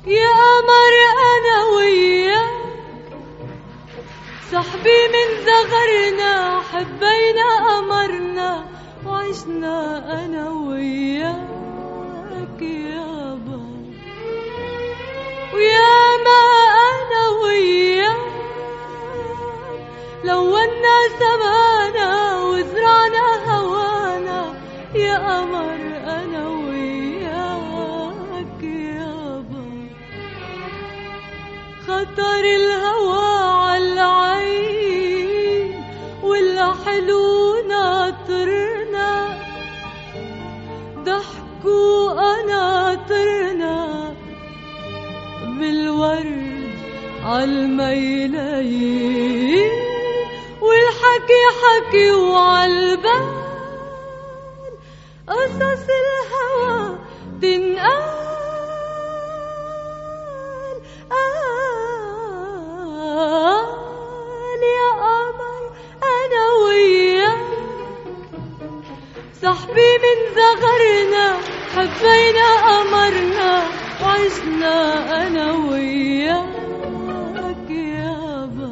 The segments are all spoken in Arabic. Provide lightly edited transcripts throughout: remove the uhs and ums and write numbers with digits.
يا قمر أنا وياك صاحبي من زغرنا حبينا قمرنا وعشنا أنا وياك يابا ويا ما أنا وياك لونا سمانا وزرعنا هوانا يا قمر أنا وياك يابا خطر الهوى عالعين والحلو ناطرنا ضحكوا ناطرنا بالورد عالميلين والحكي حكي وعالبال قصص الهوى تنقال يا قمر أنا وياك صاحبي من زغرنا حبينا قمرنا وعشنا أنا وياك يابا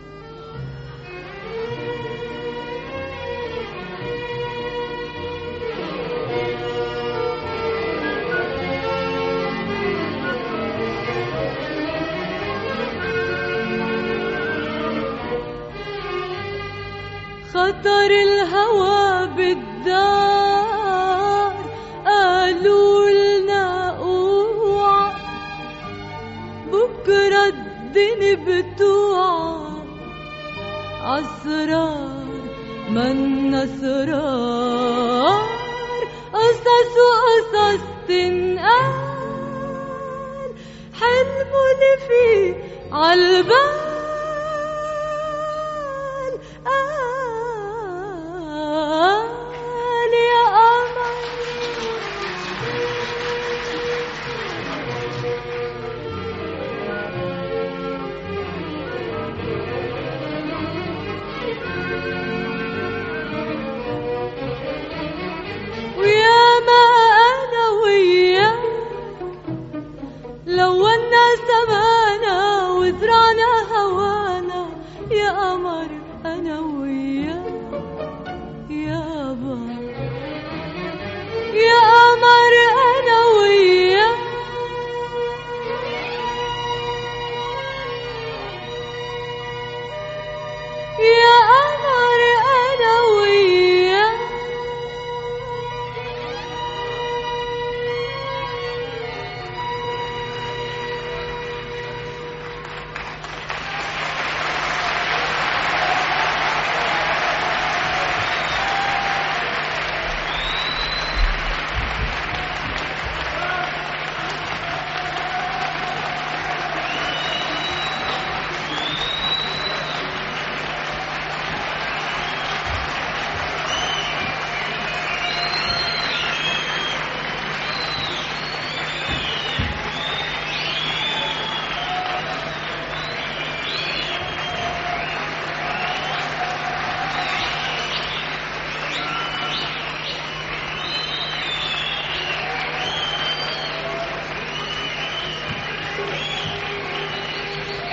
خطر الهوى بالدار قالوا لنا اوعى بكرة الدنيا بتوعى عالسرار من اسرار قصص وقصص تنقال حلموا اللي فيه عالبال